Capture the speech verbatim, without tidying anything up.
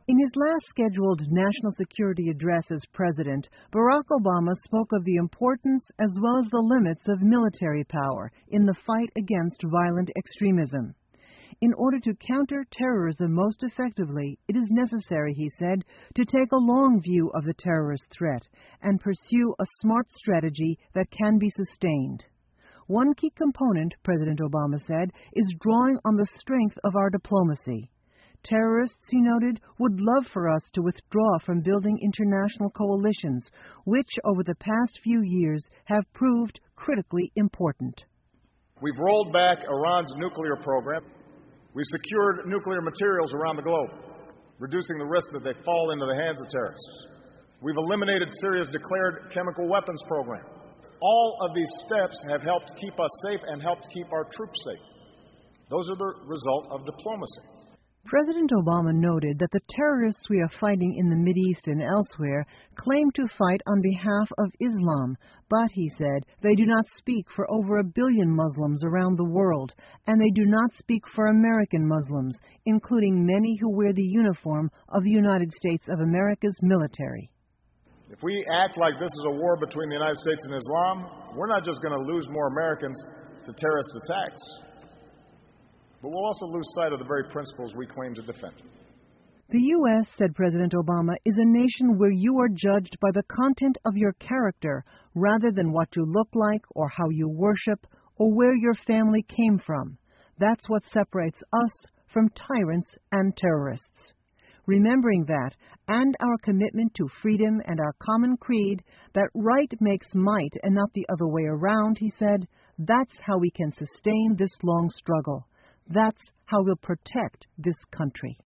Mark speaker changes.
Speaker 1: In his last scheduled national security address as president, Barack Obama spoke of the importance as well as the limits of military power in the fight against violent extremism. In order to counter terrorism most effectively, it is necessary, he said, to take a long view of the terrorist threat and pursue a smart strategy that can be sustained. One key component, President Obama said, is drawing on the strength of our diplomacy. Terrorists, he noted, would love for us to withdraw from building international coalitions, which over the past few years have proved critically important.
Speaker 2: We've rolled back Iran's nuclear program. We've secured nuclear materials around the globe, reducing the risk that they fall into the hands of terrorists. We've eliminated Syria's declared chemical weapons program. All of these steps have helped keep us safe and helped keep our troops safe. Those are the result of diplomacy.
Speaker 1: President Obama noted that the terrorists we are fighting in the Mideast and elsewhere claim to fight on behalf of Islam, but, he said, they do not speak for over a billion Muslims around the world, and they do not speak for American Muslims, including many who wear the uniform of the United States of America's military.
Speaker 2: If we act like this is a war between the United States and Islam, we're not just going to lose more Americans to terrorist attacks, but we'll also lose sight of the very principles we claim to defend.
Speaker 1: The U S, said President Obama, is a nation where you are judged by the content of your character rather than what you look like or how you worship or where your family came from. That's what separates us from tyrants and terrorists. Remembering that, and our commitment to freedom and our common creed, that right makes might and not the other way around, he said, that's how we can sustain this long struggle. That's how we'll protect this country.